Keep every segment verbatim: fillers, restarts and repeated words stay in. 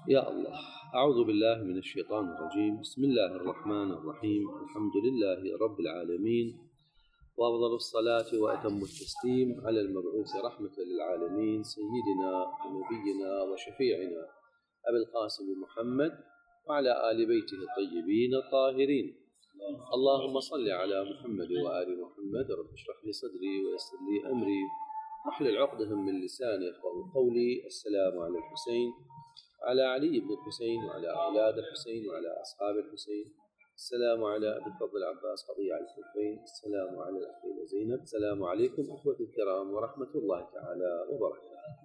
يا الله. أعوذ بالله من الشيطان الرجيم. بسم الله الرحمن الرحيم. الحمد لله رب العالمين، وأفضل الصلاة وأتم التسليم على المبعوث رحمة للعالمين سيدنا ونبينا وشفيعنا أبي القاسم محمد وعلى آل بيته الطيبين الطاهرين. اللهم صل على محمد وآل محمد. رب اشرح لي صدري ويسر لي أمري واحلل عقدة من لساني يفقهوا قولي. السلام على الحسين على علي بن الحسين وعلى أولاد الحسين وعلى أصحاب الحسين. السلام على أبي الفضل العباس قضية الكوفين. السلام على الأخيرة زينب. السلام عليكم أخوة الكرام ورحمة الله تعالى وبركاته.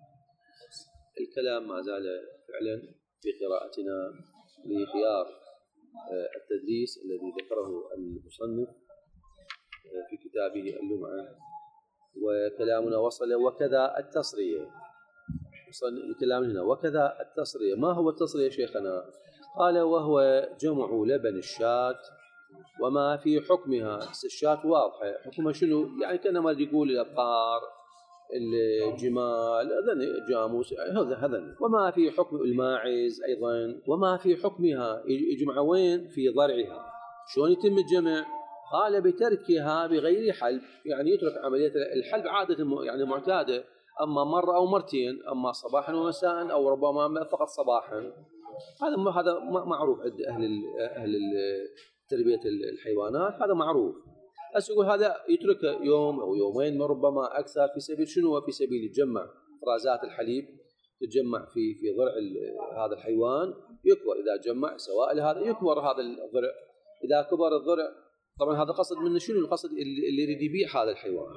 الكلام ما زال فعلا في قراءتنا لخيار التدليس الذي ذكره المصنف في كتابه اللمعة، وكلامنا وصل وكذا التصرية. الكلام هنا وكذا التصرية. ما هو التصرية شيخنا؟ قال وهو جمع لبن الشاة وما في حكمها. الشاة واضحة حكمها شنو؟ يعني كأنما يقول الأبقار الجمال هذا جاموس هذا هذا وما في حكم الماعز أيضا وما في حكمها. يجمع وين؟ في ضرعها. شلون يتم الجمع؟ قال بتركها بغير حلب، يعني يترك عملية الحلب عادة يعني معتادة، أما مرة أو مرتين، أما صباحا ومساء أو ربما فقط صباحا. هذا هذا معروف عند أهل أهل تربية الحيوانات، هذا معروف. بس يقول هذا يتركه يوم أو يومين ربما أكثر في سبيل شنو؟ في سبيل يتجمع فرازات الحليب تتجمع في في ضرع هذا الحيوان يكبر. إذا جمع سواء لهذا يكبر هذا الضرع. إذا كبر الضرع طبعا هذا قصد منه شنو؟ القصد اللي يريد يبيع هذا الحيوان.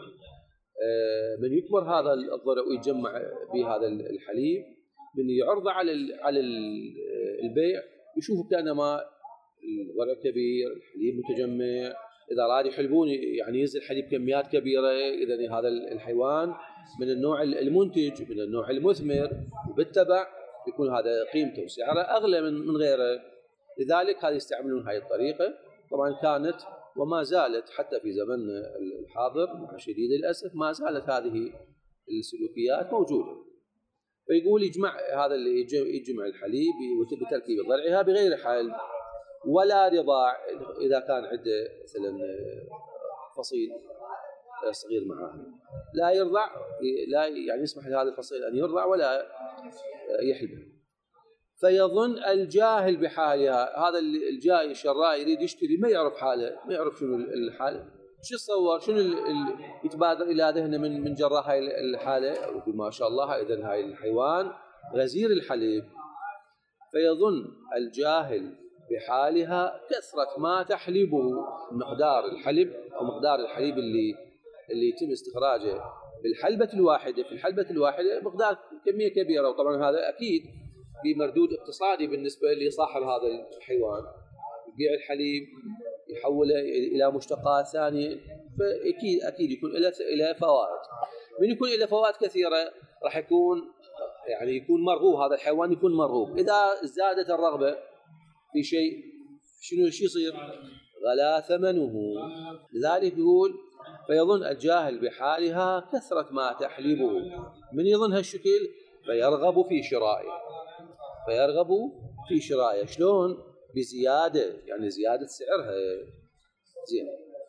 من يكبر هذا الضرع ويجمع بهذا الحليب، من يعرض على على البيع يشوف كأنما الضرع كبير، الحليب متجمع. إذا راد يحلبون يعني ينزل حليب كميات كبيرة، إذا هذا الحيوان من النوع المنتج من النوع المثمر، وبالتبع يكون هذا قيمته وسعره أغلى من من غيره. لذلك هذا يستعملون هاي الطريقة. طبعا كانت وما زالت حتى في زمن الحاضر مع شديد الأسف ما زالت هذه السلوكيات موجودة. فيقول يجمع هذا اللي يجمع الحليب بتركيب ضرعها بغير حلب ولا رضاع. إذا كان عنده مثلا فصيل صغير معاه لا يرضع، لا يعني يسمح لهذا الفصيل أن يرضع ولا يحلب. فيظن الجاهل بحالها. هذا الجاي الشراء يريد يشتري ما يعرف حاله، ما يعرف شنو الحال، شو يتصور شنو اللي يتبادر إلى ذهنه من من جراء هاي الحالة. يقول ما شاء الله إذن هاي الحيوان غزير الحليب. فيظن الجاهل بحالها كثرة ما تحلبه، مقدار الحلب أو مقدار الحليب اللي اللي يتم استخراجه بالحلبة الواحدة. في الحلبة الواحدة مقدار كمية كبيرة، وطبعا هذا أكيد بمردود اقتصادي بالنسبة لصاحب هذا الحيوان. يبيع الحليب يحوله إلى مشتقات ثانية، فأكيد أكيد يكون له إلى فوائد. من يكون له فوائد كثيرة راح يكون يعني يكون مرغوب، هذا الحيوان يكون مرغوب. إذا زادت الرغبة في شيء شنو شيء يصير؟ غلا ثمنه. لذلك يقول فيظن الجاهل بحالها كثرة ما تحلبه. من يظن هالشكل فيرغب في شرائه فيرغب في شرائه. شلون؟ بزيادة، يعني زيادة سعرها زين.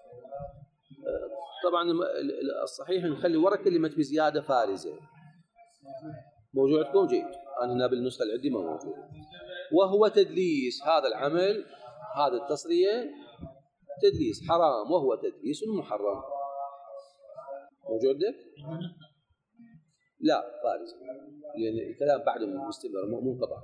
طبعا الصحيح نخلي ورا كلمة بزيادة فارزة. موجود عندكم؟ جيد. أنا هنا بالنسخة اللي عندي ما موجود. وهو تدليس. هذا العمل هذا التصرية تدليس حرام، وهو تدليس محرم. موجود عندك؟ لا فارزة، لأن الكلام بعده مستمر مو منقطع.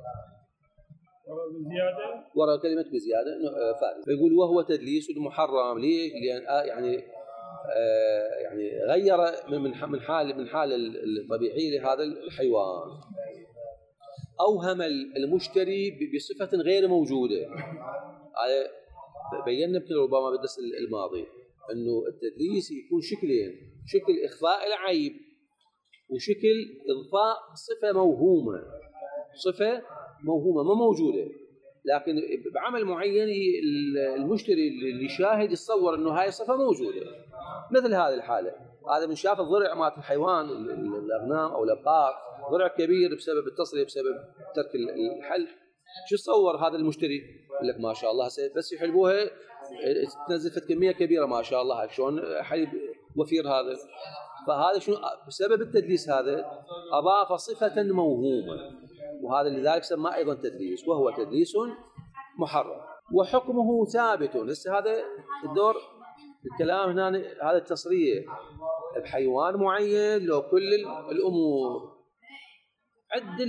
بزيادة ورا كلمة بزيادة فارزة. فيقول وهو تدليس محرم. ليه؟ لأن يعني آه يعني غير من من حال من حال الطبيعي لهذا الحيوان. أوهم المشتري بصفة غير موجودة. هذا بينا يمكن ربما بالدرس الماضي أنه التدليس يكون شكلين: شكل إخفاء العيب وشكل إضفاء صفة موهومة. صفة موهومة ما موجودة، لكن بعمل معين المشتري اللي يشاهد يتصور أنه هاي صفة موجودة. مثل هذه الحالة، هذا من شاف الضرع مات الحيوان الأغنام أو الأبقار ضرع كبير بسبب التصرية بسبب ترك الحل، شو تصور هذا المشتري؟ يقول لك ما شاء الله بس يحلبوها تنزل كمية كبيرة ما شاء الله شلون حليب وفير هذا. فهذا شنو بسبب التدليس هذا أضاف صفة موهومة، وهذا لذلك سماه أيضا تدليس، وهو تدليس محرم وحكمه ثابت. هسه هذا الدور الكلام هنا، هذا التصرية بحيوان معين لو كل الأمور عد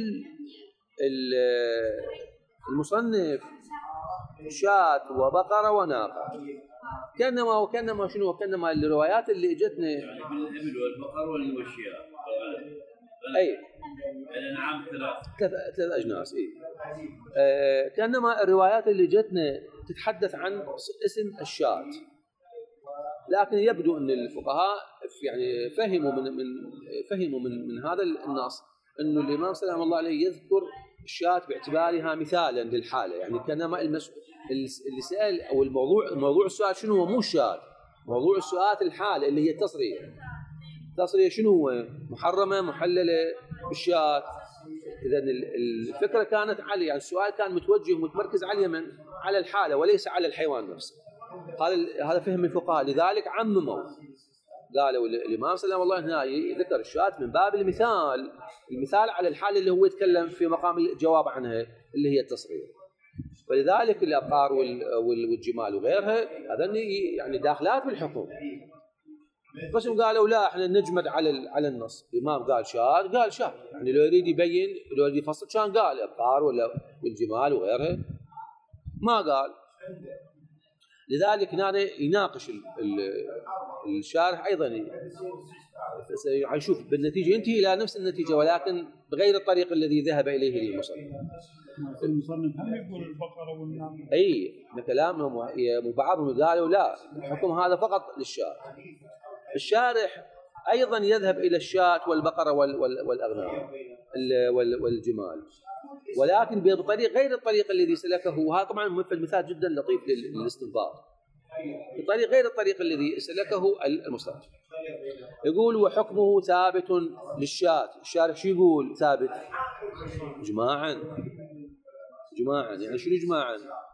المصنف شاة وبقرة وناقة، كأنما وكأنما شنو كأنما الروايات اللي اجتنا يعني بالإبل والبقر والوشياء أي الأنعام ثلاث ثلاث أجناس إيه. آه كأنما الروايات اللي جتنا تتحدث عن اسم الشاة، لكن يبدو أن الفقهاء يعني فهموا من من فهموا من من هذا النص أنه الإمام سلام الله عليه يذكر الشاة باعتبارها مثالا للحالة، يعني كأنما المس... اللي سأل أو الموضوع موضوع السؤال شنو هو؟ مو الشاة، موضوع السؤال الحالة اللي هي التصرية. التصرية شنو هو؟ محرمة محللة بالشاة. إذا الفكرة كانت على يعني السؤال كان متوجه ومتمركز على اليمن على الحالة وليس على الحيوان نفسه. هذا هذا فهم الفقهاء، لذلك عمموا قالوا الإمام سلام الله هنا ذكر الشاة من باب المثال، المثال على الحالة اللي هو يتكلم في مقام الجواب عنها اللي هي التصرية. ولذلك الأبقار والجمال وغيرها هذا يعني داخلات بالحكم. قسم قالوا لا احنا نجمد على على النص، الإمام قال شاة قال شاة، يعني لو يريد يبين لو يريد يفصل كان قال أبقار ولا والجمال وغيرها ما قال. لذلك هنا يناقش الشارح أيضا يشوف بالنتيجة ينتهي إلى نفس النتيجة ولكن بغير الطريق الذي ذهب إليه المصنف. المصنف هم يقول البقرة والنعم. أي كلامهم وبعضهم قالوا لا الحكم هذا فقط للشاة. الشارح أيضا يذهب إلى الشاة والبقرة والأغنام والجمال، ولكن بطريق غير الطريق الذي سلكه، وهذا طبعا مثال جدا لطيف للاستنباط، بطريق غير الطريق الذي سلكه المصنف. يقول وحكمه ثابت للشاة. الشارح شو يقول ثابت؟ جماعا جماعا يعني شنو جماعا؟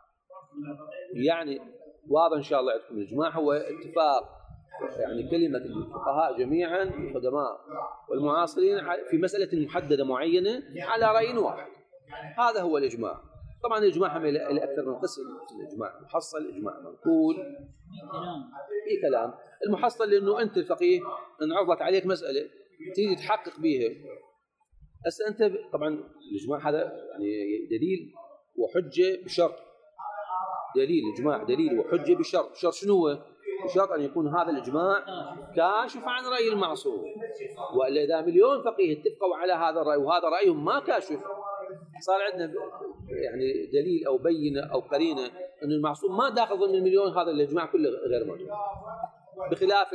يعني واضح إن شاء الله عندكم الجماع هو اتفاق يعني كلمة الفقهاء جميعا القدماء والمعاصرين في مسألة محددة معينة على رأي واحد، هذا هو الإجماع. طبعا الإجماع هم إلى أكثر من قسم، الإجماع محصل، إجماع منقول، في كلام. المحصل لأنه أنت الفقيه إن عرضت عليك مسألة تريد تحقق بها، بس أنت طبعا الإجماع هذا يعني دليل وحجة بشرط، دليل إجماع دليل وحجة بشرط. شرط شنو هو؟ بشرط أن يكون هذا الإجماع كاشف عن رأي المعصوم، وإلا إذا مليون فقيه اتفقوا على هذا الرأي وهذا رأيهم ما كاشف صار عندنا يعني دليل أو بينة أو قرينة أن المعصوم ما داخل ضمن المليون، هذا الإجماع كله غير موجود. بخلاف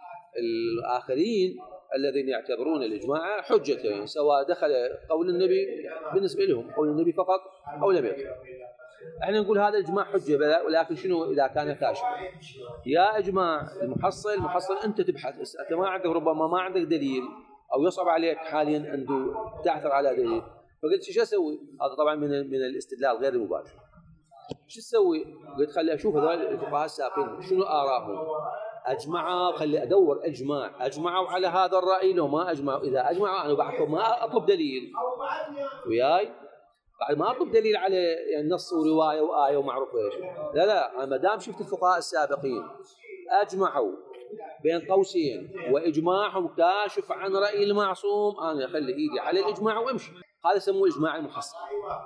الآخرين الذين يعتبرون الإجماع حجة، سواء دخل قول النبي بالنسبة لهم قول النبي فقط أو لم يدخل. احنا نقول هذا الإجماع حجة، ولكن شنو إذا كان كاشفا؟ يا إجماع المحصل المحصل أنت تبحث، أنت ما عندك ربما ما عندك دليل أو يصعب عليك حاليا أن تعثر على دليل، فقلت شو أسوي؟ هذا طبعا من من الاستدلال غير المباشر. شو أسوي؟ قلت خلي أشوف هذول الفقهاء السابقين شنو آراهم، أجمعوا خلي أدور إجماع أجمعوا على هذا الرأي، لو ما أجمعوا إذا أجمعوا أنا بعد ما أطلب دليل وياي، بعد ما أطلب دليل على يعني نص ورواية وآية ومعروف إيش، لا لا أنا ما دام شفت الفقهاء السابقين أجمعوا بين قوسين وإجماعهم كاشف عن رأي المعصوم، أنا أخلي إيدي على الإجماع وأمشي. هذا يسموه إجماع المحصل.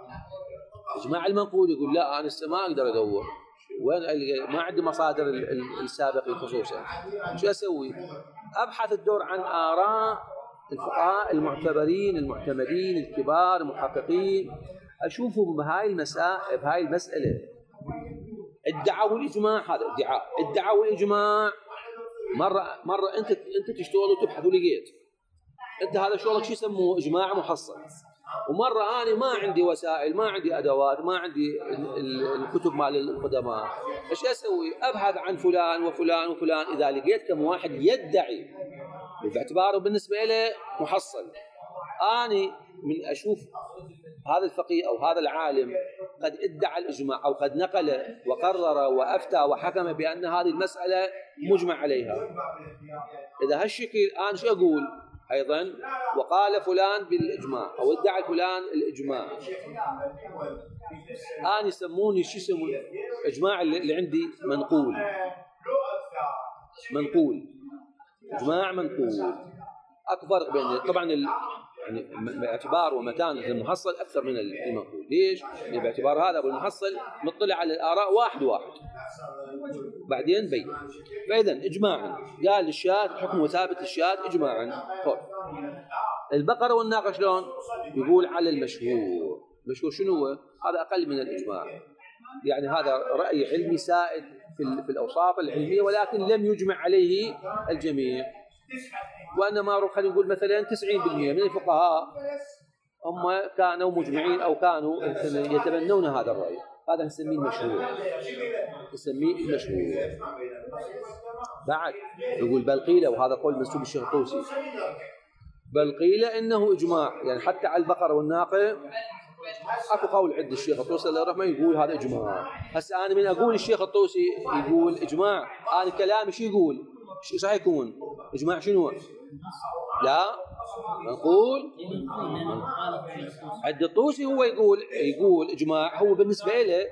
إجماع المنقول يقول لا أنا ما أقدر أدور وين ما عندي مصادر السابقين خصوصا، شو أسوي؟ أبحث الدور عن آراء الفقهاء المعتبرين المعتمدين الكبار المحققين، أشوفهم بهاي المسألة بهاي المسألة ادعوا الإجماع، هذا ادعاء ادعوا الإجماع. مرة مرة أنت أنت تشتغل وتبحث ولقيت أنت هذا شغلك شو يسموه إجماع محصل، ومرة أنا ما عندي وسائل ما عندي أدوات ما عندي الكتب مال القدماء، إيش أسوي؟ أبحث عن فلان وفلان وفلان، إذا لقيت كم واحد يدعي باعتباره بالنسبة له محصل اني من اشوف هذا الفقيه او هذا العالم قد ادعى الاجماع او قد نقل وقرر وافتى وحكم بان هذه المساله مجمع عليها، اذا هالشكل انا شو اقول ايضا؟ وقال فلان بالاجماع او ادعى فلان الاجماع، انا يسموني شو يسمون اجماع اللي عندي منقول منقول اجماع منقول. اكو فرق بين طبعا ال... يعني باعتبار ومتان المحصل اكثر من المنقول. ليش؟ يعني باعتبار هذا ابو المحصل مطلع على الاراء واحد واحد بعدين بين. فاذا اجماعا قال الشاة حكم ثابت للشاة اجماعا. طيب البقره والناقه شلون؟ يقول على المشهور. المشهور شنو هو؟ هذا اقل من الاجماع، يعني هذا راي علمي سائد في في الاوصاف العلميه ولكن لم يجمع عليه الجميع، وانما خلينا نقول مثلا تسعين بالمئة من الفقهاء هم كانوا مجمعين او كانوا يتبنون هذا الراي. هذا نسميه المشهور، نسميه المشهور. بعد يقول بل قيل، وهذا قول منسوب الشيخ الطوسي، بل قيل انه اجماع، يعني حتى على البقره والناقه اكو قول عند الشيخ الطوسي الله يرحمه يقول هذا اجماع. هسه انا من اقول الشيخ الطوسي يقول اجماع، انا كلامي شو يقول؟ ايش راح يكون؟ اجماع شنو؟ لا نقول عند الطوسي هو يقول يقول اجماع، هو بالنسبه له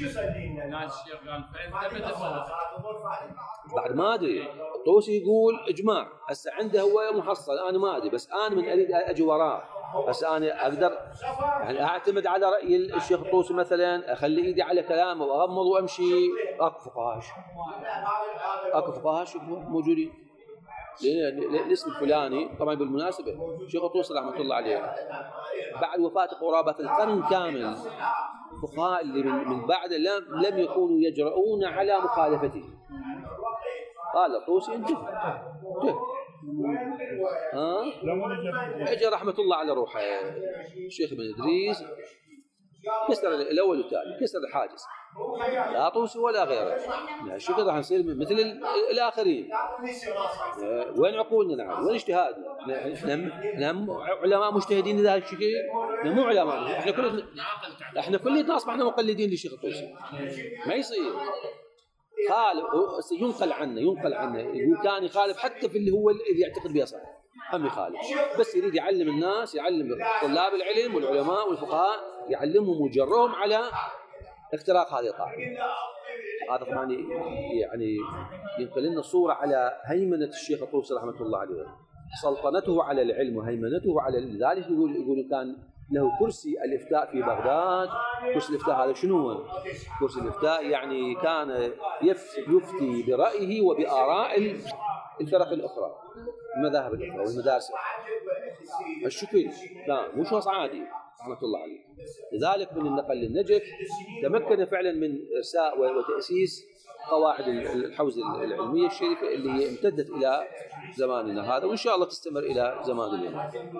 بعد ما ادري. الطوسي يقول اجماع، هسه عنده هو محصل انا ما ادري، بس انا من اريد اجي وراه. بس انا اقدر يعني اعتمد على راي الشيخ الطوسي مثلا، اخلي ايدي على كلامه واغمض وامشي. اكو فقهاء اكو فقهاء موجودين الاسم الفلاني. طبعا بالمناسبه الشيخ الطوسي رحمه الله عليه بعد وفاه قرابه القرن كامل الفقهاء اللي من, من بعده لم لم يكونوا يجرؤون على مخالفته. قال الطوسي انتهى انتهى ها اجى رحمه الله على روحه الشيخ ابن ادريس كسر الاول والثاني، كسر الحاجز، لا طوسي ولا غيره. الشكل راح نصير مثل الاخرين. وين عقولنا؟ نعم وين اجتهادنا؟ احنا احنا علماء مجتهدين لهذا الشكل؟ احنا مو علماء، احنا كلنا احنا كلنا اصبحنا مقلدين للشيخ الطوسي. ما يصير. قال ينقل عنه ينقل عنه يقول كان يخالف حتى في اللي هو اللي يعتقد به صح، هم يخالف، بس يريد يعلم الناس، يعلم طلاب العلم والعلماء والفقهاء، يعلمهم ويجرهم على اختراق هذه القاعده. هذا طبعا يعني ينقل لنا صوره على هيمنه الشيخ الطوسي رحمه الله عليه، سلطنته على العلم وهيمنته على ذلك. يقول يقول كان له كرسي الافتاء في بغداد. كرسي الافتاء هذا شنو هو؟ كرسي الافتاء يعني كان يفتي برايه وباراء الفرق الاخرى، المذاهب الاخرى والمدارس الاخرى. الشكل لا مو شخص عادي رحمه الله عليه. لذلك من النقل للنجف تمكن فعلا من ارساء وتاسيس قواعد الحوزه العلميه الشريفه اللي امتدت الى زماننا هذا، وان شاء الله تستمر الى زمان اليوم.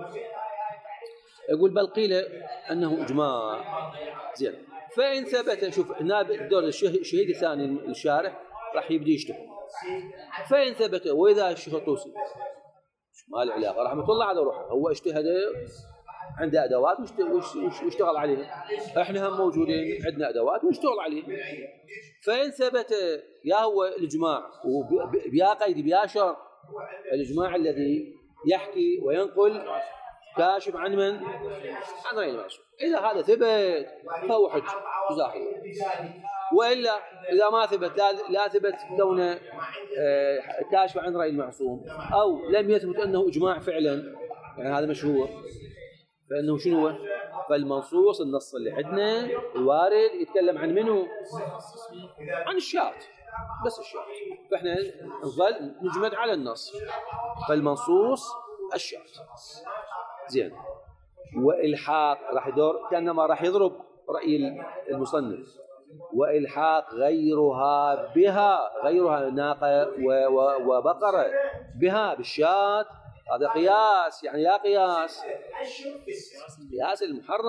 يقول بل قيل انه اجماع. زين، فان ثبت، شوف نائب الدور الشهيد الثاني الشارح راح يبدي يشتغل. فان ثبت، واذا الشيخ الطوسي ما له علاقه رحمه الله على روحه، هو اجتهد عنده ادوات واشتغل عليها، احنا هم موجودين عندنا ادوات ونشتغل عليها. فان ثبت يا هو الاجماع وبيا قيد بيا شرط، الاجماع الذي يحكي وينقل كاشف عن من؟ عن رأي المعصوم. إذا هذا ثبت فهو حج جزاه الله، وإلا إذا ما ثبت لا, لا ثبت كونه كاشف عن رأي المعصوم، أو لم يثبت أنه إجماع فعلا، يعني هذا مشهور، فإنه شنو هو؟ فالمنصوص النص اللي عندنا الوارد يتكلم عن منه؟ عن الشاة، بس الشاة، فإحنا نظل نجمد على النص، فالمنصوص الشاة. زين، والحاق راح يدور كانما راح يضرب راي المصنف، والحاق غيرها بها، غيرها ناقه وبقره بها بالشاة، هذا قياس. يعني يا قياس قياس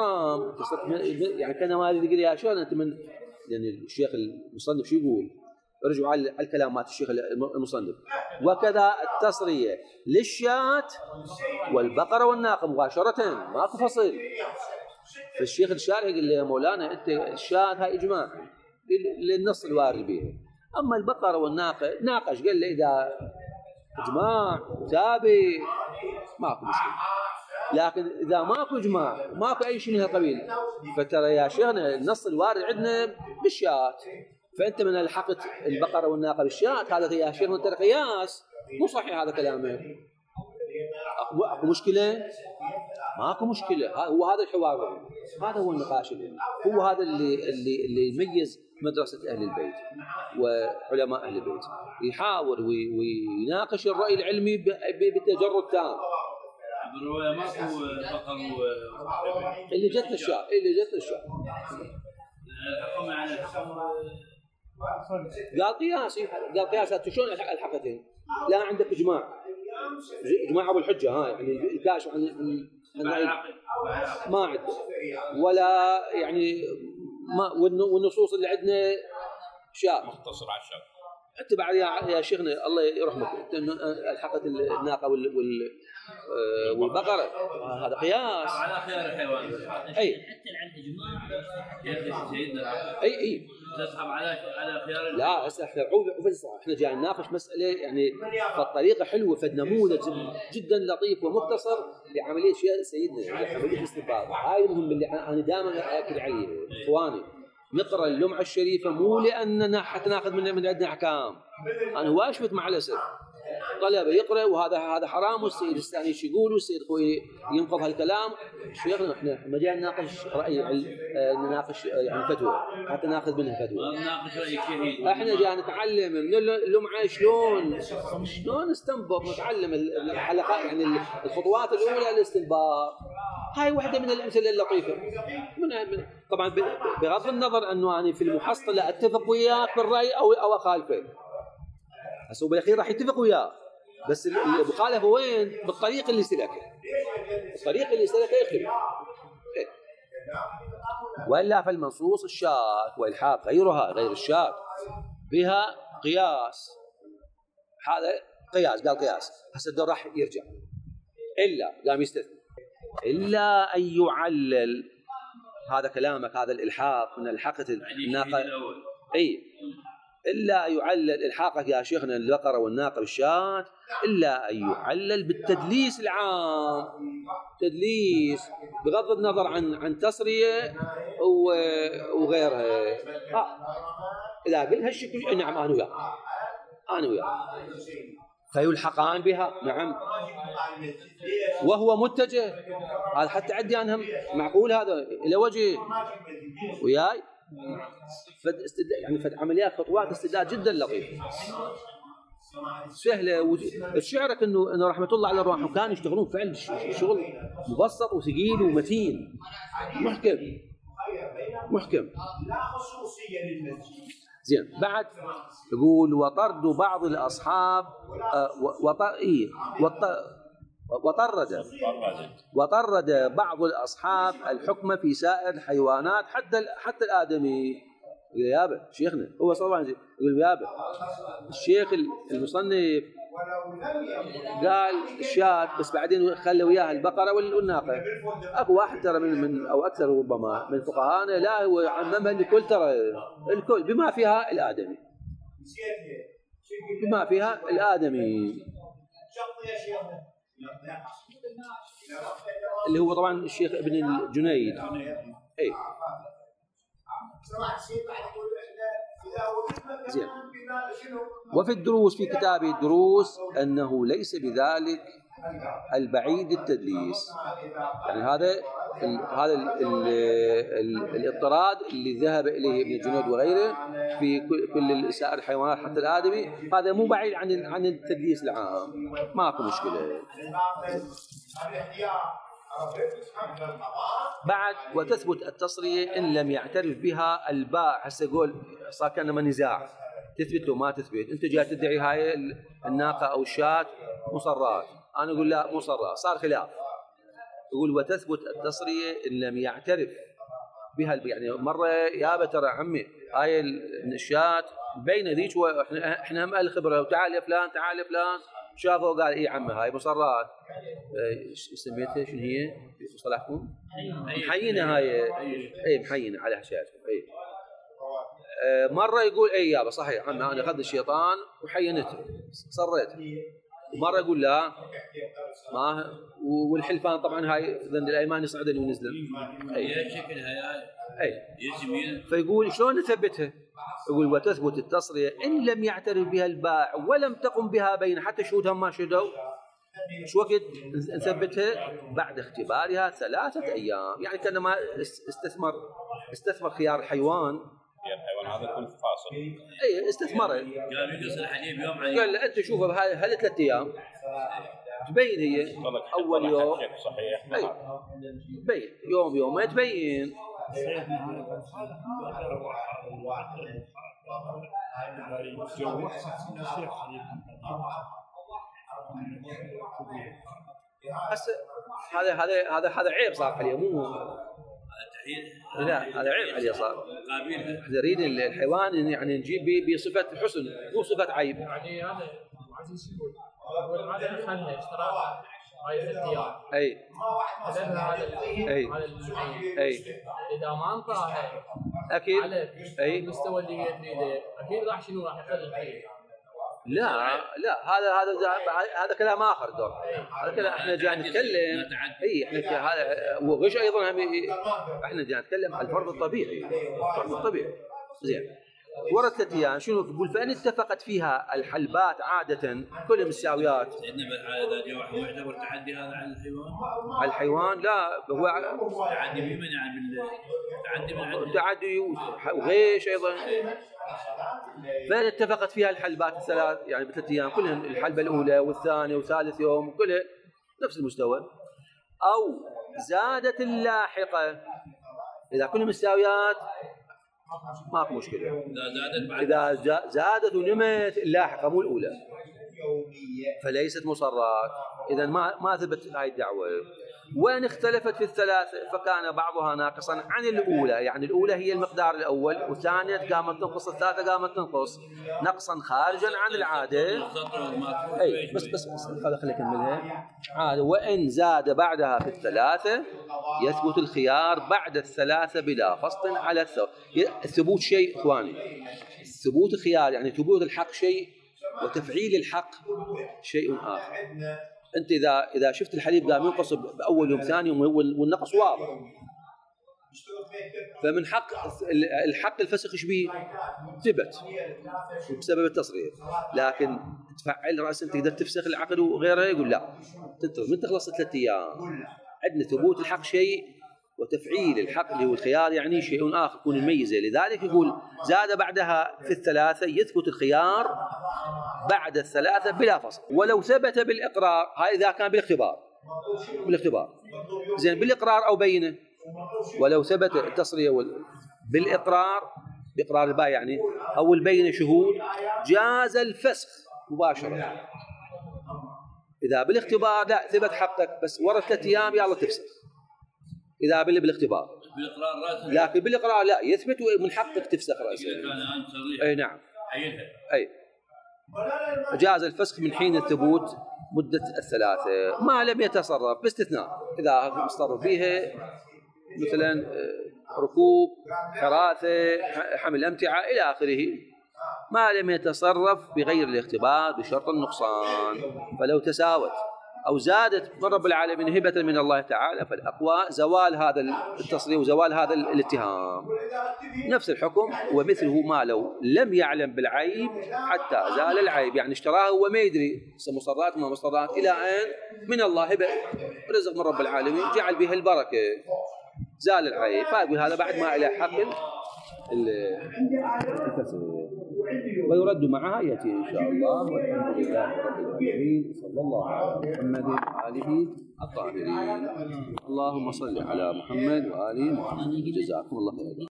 المحرم، يعني كانما يقول يا شلون انت من، يعني الشيخ المصنف شو يقول؟ رجعوا على الكلام مات الشيخ المصنف. وكذا التصرية للشاة والبقرة والناقة مباشرة، ماكو فصل. فالشيخ الشارح يقول لي يا مولانا أنت الشاة هاي إجماع للنص الوارد به، أما البقرة والناقة ناقش، قال لي إذا إجماع تابع ماكو مشكلة، لكن إذا ماكو إجماع ماكو أي شيء من هالقبيل، فترى يا شيخنا النص الوارد عندنا بالشاة، فأنت من الحقت البقرة والناقة بالشاة، هذا يا شيخنا ترى قياس مو صحيح هذا كلامك. أكو مشكلة؟ ماكو مشكلة. هو هذا الحوار، هذا هو النقاش العلمي، هو هذا اللي اللي اللي يميز مدرسة أهل البيت وعلماء أهل البيت، يحاور ويناقش الرأي العلمي بتجرد تام. بالرواية ماكو بقر اللي جت الشاء اللي جت الشاء الحكم على الحكم قال قياسي، قال قياسات شلون الحقتين؟ لا عندك إجماع، إجماع أبو الحجة هاي يعني الكاشف عن ما عنده، ولا يعني ما والنصوص اللي عندنا شاء مختصر على الشاء. انت بعد يا شيخنا الله يرحمك الحقت الناقه وال والبقره، هذا قياس على خيار الحيوان. اي حتى عند اجماع سيدنا اي اي تسحب على على خيار. لا هسه احنا احنا جاي نناقش مساله يعني فالطريقه حلوه، فالنموذج جدا لطيف ومختصر لعمليه شيء سيدنا عمليه الاستنباط. هاي المهم اللي انا دائما اكد عليه اخواني، نقرا اللمعه الشريفه مو لاننا حتى ناخذ من من عندنا احكام. انا هو اشفت مع الاسف طلبه يقرا وهذا هذا حرام، والسيد الثاني ايش يقول، والسيد خوي ينقض هالكلام. شيخنا احنا ما جاي نناقش راي نناقش يعني فتوى حتى ناخذ منها فتوى، نناقش راي شهيد. احنا جاي نتعلم من اللمعه شلون شلون نستنبط، نتعلم الحلقات يعني الخطوات الاولى للاستنباط. هاي واحده من الامثله اللطيفه. من طبعا بغض النظر انه انا في المحصله اتفق وياك بالراي او او اخالفه، هسه بالاخير راح يتفق وياه، بس المخالفه وين؟ بالطريق اللي سلكه، الطريق اللي سلكه يختلف. والا فالمنصوص الشاذ والحاق غيرها غير الشاذ بها قياس، هذا قياس قال قياس. هسه الدور راح يرجع الا قام يستثني الا ان يعلل، هذا كلامك هذا الالحاق من الحقه الناقه اي إلا يعلل إلحاقك يا شيخنا البقرة والناقة بالشاة إلا أن يعلل بالتدليس العام، تدليس بغض النظر عن عن تصرية وغيرها. آه. إذا قلت هالشكل نعم أنا وياك أنا وياك فيلحقان بها نعم، وهو متجه هذا حتى عدي عنهم معقول هذا إلى وجه وياي فد استد... يعني فد عمليات خطوات استدلال جدا لطيفه سهله. وشعرك انه انه رحمه الله على الروح كانوا يشتغلون فعلا شغل مبسط وثقيل ومتين محكم محكم زين. بعد يقول وطرد بعض الاصحاب آه وطر إيه وطرد وطرد بعض الأصحاب الحكم في سائر الحيوانات حتى حتى الآدمي. يقول يابا شيخنا هو صلى الله عليه وسلم يقول يابا الشيخ المصنف قال الشاة بس بعدين خلى وياها البقرة والناقة. أكو واحد ترى من من أو أكثر ربما من فقهانا لا هو عممها الكل، ترى الكل بما فيها الآدمي بما فيها الآدمي اللي هو طبعا الشيخ ابن الجنيد. اي زين. وفي الدروس في كتاب الدروس انه ليس بذلك البعيد التدليس، يعني هذا ال هذا ال ال ال الاضطراد اللي ذهب اليه ابن الجنيد وغيره في كل سائر الحيوانات حتى الآدمي، هذا مو بعيد عن عن التدليس العام، ماكو مشكله. بعد وتثبت التصرية إن لم يعترف بها البائع. هسه يقول صار كأنما نزاع تثبت وما تثبت، أنت جاي تدعي هاي الناقة أو الشاة مصرات، أنا أقول لا مصرات، صار خلاف. يقول وتثبت التصرية إن لم يعترف بها يعني مره يابا ترى عمي هاي الشات بين ذيك واحنا احنا هم الخبره وتعال يا فلان تعال يا فلان شافوا قال اي عمي هاي مصرات ايش سميتها شنو هي مصطلحكم؟ محينه هاي اي محينه على حشاتكم اي مره يقول اي يابا صحيح عمي انا اخذت الشيطان وحينته صريته ومره يقول لا ما والحلفان طبعا هاي ذن الايمان يصعدن وينزلن اي شكلها اي يسمين فيقول شلون نثبتها؟ يقول وتثبت التصرية إن لم يعترف بها البائع ولم تقم بها بين حتى شهودهم ما شهدوا شو وقت نثبتها؟ بعد اختبارها ثلاثة أيام يعني كأنما استثمر استثمر خيار الحيوان يعني الحيوان هذا يكون فاصل أي استثمره قال يقص الحليب يوم عن قال له أنت شوفه بهذه هذه ثلاثة أيام تبين هي أول يوم صحيح أي تبين يوم يوم ما تبين هسه هذا هذا هذا هذا عيب صار عليه مو لا هذا عيب عليه صار احنا نريد الحيوان يعني نجيب بصفه حسن مو صفه عيب يعني هذا عزيز يقول هو هذا خلنا اشترى هاي الاختيار اي هذا اي اي اذا ما انطاها اكيد على اي المستوى اللي هي تريده اكيد راح شنو راح يخلي الخير لا لا هذا هذا هذا كلام اخر دور هذا كلام احنا جاي نتكلم اي احنا هذا وغش ايضا هم احنا جاي نتكلم عن الفرض الطبيعي الفرض الطبيعي زين ورد ثلاث ايام شنو تقول فان اتفقت فيها الحلبات عاده كلها مساويات سيدنا بالحاله اذا جاء واحد يعتبر تعدي هذا على الحيوان على الحيوان لا هو تعدي بمن يعني تعدي من عنده تعدي وغيش ايضا فان اتفقت فيها الحلبات الثلاث يعني بثلاث ايام كلهم الحلبه الاولى والثانيه وثالث يوم كلها نفس المستوى او زادت اللاحقه اذا كلهم مساويات ماكو مشكله اذا زادت بعد اذا زادت ونمت اللاحقه مو الاولى فليست مصرات اذا ما ما ثبت هاي الدعوه وإن اختلفت في الثلاثة فكان بعضها ناقصا عن الأولى يعني الأولى هي المقدار الأول والثانية قامت تنقص الثالثة قامت تنقص نقصا خارجا عن العادة أي بس بس خلي خلي أكملها عادة وإن زاد بعدها في الثلاثة يثبت الخيار بعد الثلاثة بلا فصل على الثوب الثبوت شيء إخواني ثبوت الخيار يعني ثبوت الحق شيء وتفعيل الحق شيء آخر أنت إذا إذا شفت الحليب قام ينقص بأول يوم ثاني يوم والنقص واضح فمن حق الحق الفسخ إيش بيه ثبت بسبب التصريف لكن تفعل رأس أنت تقدر تفسخ العقد وغيره يقول لا تنتظر من تخلص ثلاثة أيام عندنا ثبوت الحق شيء وتفعيل الحق اللي هو الخيار يعني شيء آخر يكون الميزة لذلك يقول زاد بعدها في الثلاثة يثبت الخيار بعد الثلاثة بلا فصل ولو ثبت بالإقرار هاي إذا كان بالاختبار بالاختبار زين بالإقرار أو بينه ولو ثبت التصرية بالإقرار بإقرار البائع يعني أو البينة شهود جاز الفسخ مباشرة إذا بالاختبار لا ثبت حقك بس ورا ثلاثة أيام يلا تفسخ إذا بالاختبار بالاقرار لكن بالاقرار لا يثبت من حقك تفسخ راسه اي نعم اي جاز الفسخ من حين الثبوت مدة الثلاثة ما لم يتصرف باستثناء إذا مصرف فيها مثلا ركوب حراثة حمل أمتعة إلى آخره ما لم يتصرف بغير الاختبار بشرط النقصان فلو تساوت أو زادت من رب العالمين هبة من الله تعالى فالأقوى زوال هذا التصريح وزوال هذا الاتهام نفس الحكم ومثله ما لو لم يعلم بالعيب حتى زال العيب يعني اشتراه وما يدري مصرات ما مصرات إلى أن من الله هبة رزق من رب العالمين جعل به البركة زال العيب فيقول هذا بعد ما إلى حق الفسخ ويرد معها يأتي إن شاء الله والحمد لله رب العالمين صلى الله على محمد وآله الطاهرين اللهم صل على محمد وآله محمد جزاكم الله خيرا.